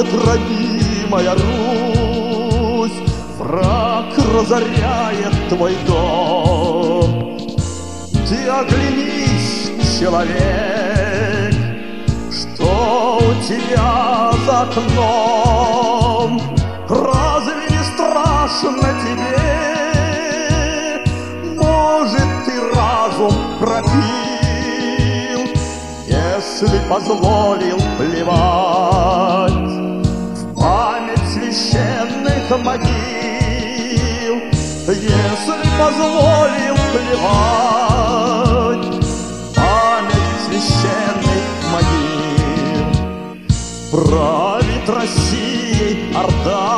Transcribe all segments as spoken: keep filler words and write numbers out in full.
Воет родимая Русь, враг разоряет твой дом. Ты оглянись, человек, что у тебя за окном. Разве не страшно тебе? Может, ты разум пропил, если позволил плевать в память священных могил, если позволил плевать в память священных могил. Правит Россией орда,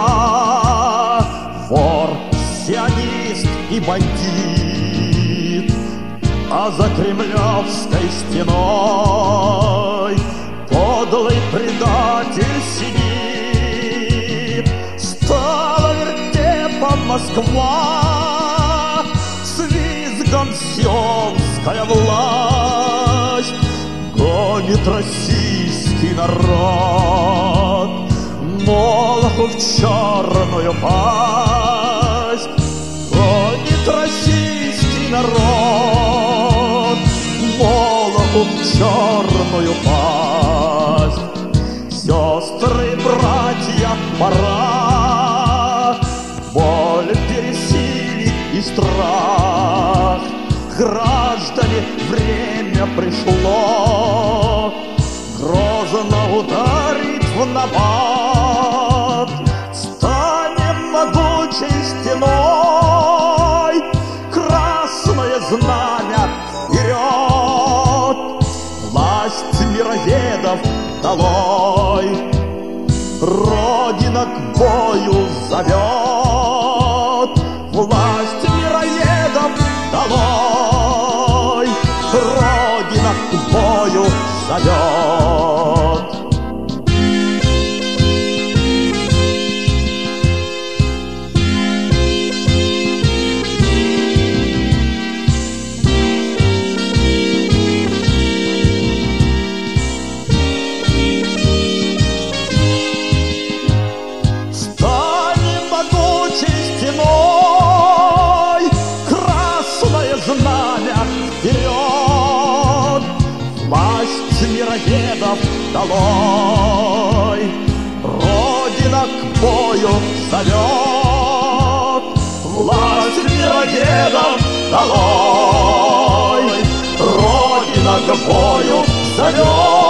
вор, сионист и бандит, а за кремлевской стеной подлый предатель сидит. Стала вертепом Москва, с визгом сионская власть гонит российский народ Молоху в черную пасть. Гонит российский народ Молоху в черную пасть. Сестры, братья, пора боль пересилить и страх. Граждане, время пришло грозно ударить в набат. Станем могучей стеной, красное знамя вперед. Власть мироедов долой, Родина к бою зовет. Власть мироедов долой, Родина к бою зовет. Станем могучей стеной, красное знамя вперед. Власть мироедов долой, Родина к бою зовет. Власть мироедов долой, Родина к бою зовет.